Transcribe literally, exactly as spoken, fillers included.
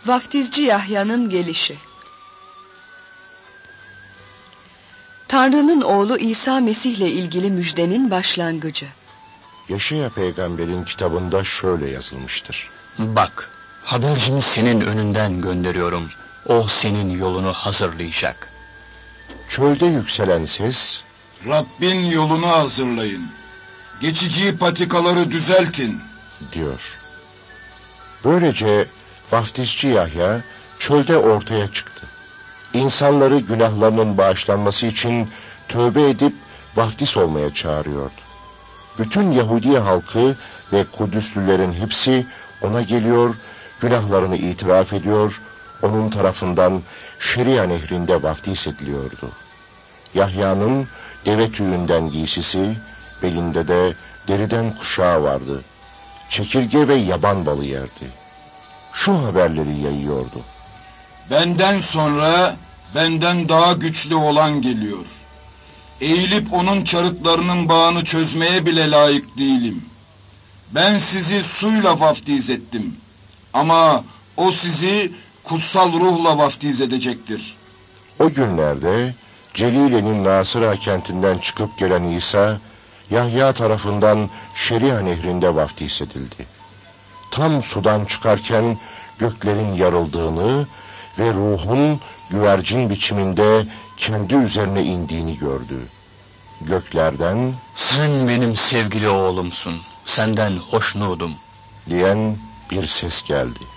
Vaftizci Yahya'nın gelişi. Tanrı'nın oğlu İsa Mesih'le ilgili müjdenin başlangıcı. Yeşaya peygamberin kitabında şöyle yazılmıştır. Bak, habercimi senin önünden gönderiyorum. O senin yolunu hazırlayacak. Çölde yükselen ses, Rabbin yolunu hazırlayın, geçici patikaları düzeltin diyor. Böylece vaftizci Yahya çölde ortaya çıktı. İnsanları günahlarının bağışlanması için tövbe edip vaftiz olmaya çağırıyordu. Bütün Yahudi halkı ve Kudüslülerin hepsi ona geliyor, günahlarını itiraf ediyor, onun tarafından Şeria nehrinde vaftiz ediliyordu. Yahya'nın deve tüyünden giysisi, belinde de deriden kuşağı vardı. Çekirge ve yaban balı yerdi. Şu haberleri yayıyordu. Benden sonra benden daha güçlü olan geliyor. Eğilip onun çarıklarının bağını çözmeye bile layık değilim. Ben sizi suyla vaftiz ettim. Ama o sizi kutsal ruhla vaftiz edecektir. O günlerde Celile'nin Nasıra kentinden çıkıp gelen İsa, Yahya tarafından Şeria nehrinde vaftiz edildi. Tam sudan çıkarken göklerin yarıldığını ve ruhun güvercin biçiminde kendi üzerine indiğini gördü. Göklerden, Sen benim sevgili oğlumsun, senden hoşnutum diyen bir ses geldi.